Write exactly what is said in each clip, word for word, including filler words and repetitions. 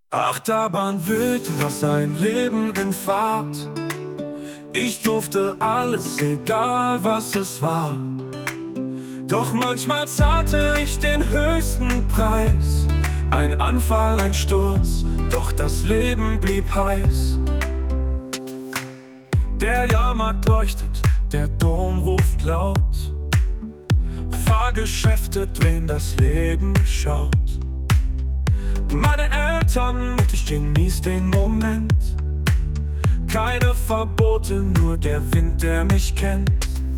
Achterbahn wild, was ein Leben in Fahrt. Ich durfte alles, egal was es war. Doch manchmal zahlte ich den höchsten Preis. Ein Anfall, ein Sturz, doch das Leben blieb heiß. Der Jahrmarkt leuchtet, der Dom ruft laut. Fahrgeschäfte drehen, das Leben schaut. Meine Eltern mit, ich genieß den Moment. Keine Verbote, nur der Wind, der mich kennt.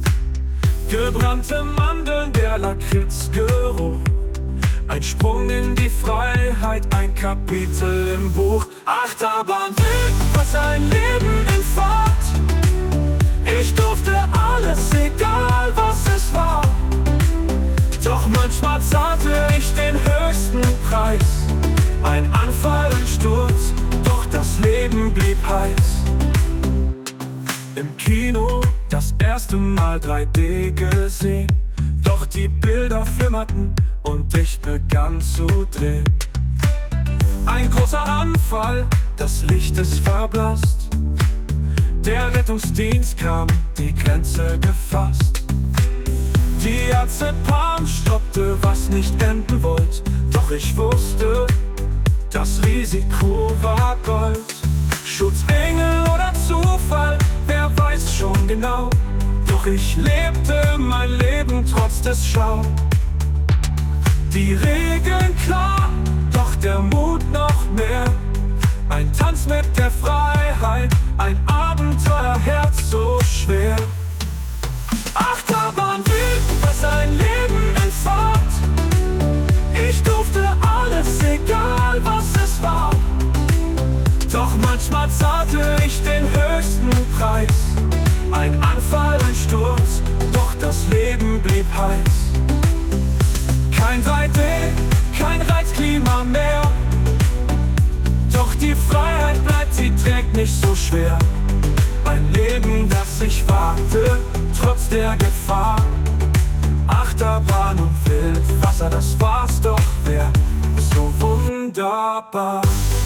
Gebrannte Mandeln, der Lakritzgeruch. Ein Sprung in die Freiheit, ein Kapitel im Buch. Achterbahn wild, was ein Leben in Fahrt. Ich durfte alles, egal was es war. Doch manchmal zahlte ich den höchsten Preis. Ein Anfall, ein Sturz, doch das Leben blieb heiß. Im Kino das erste Mal drei D gesehen. Doch die Bilder flimmerten und ich begann zu drehen. Ein großer Anfall, das Licht ist verblasst. Der Rettungsdienst kam, die Grenze gefasst. Die Ärztebahn stoppte, was nicht enden wollte. Doch ich wusste, das Risiko war Gold. Schutzengel oder Zufall, wer weiß schon genau. Doch ich lebte mein Leben trotz des Schau. Die Regeln klar, doch der Mut noch mehr. Ein Tanz mit der Freiheit, ein Abenteuerherz so schwer. Achterbahn wild, was ein Leben in Fahrt. Ich durfte alles, egal was es war. Doch manchmal zahlte ich den höchsten Preis. Ein Anfall, ein Sturz, doch das Leben blieb heiß. Kein drei D, kein Reizklima mehr. Doch die Freiheit bleibt, sie trägt nicht so schwer. Ein Leben, das ich wagte, trotz der Gefahr. Achterbahn und Wildwasser, das war's doch wert. So wunderbar.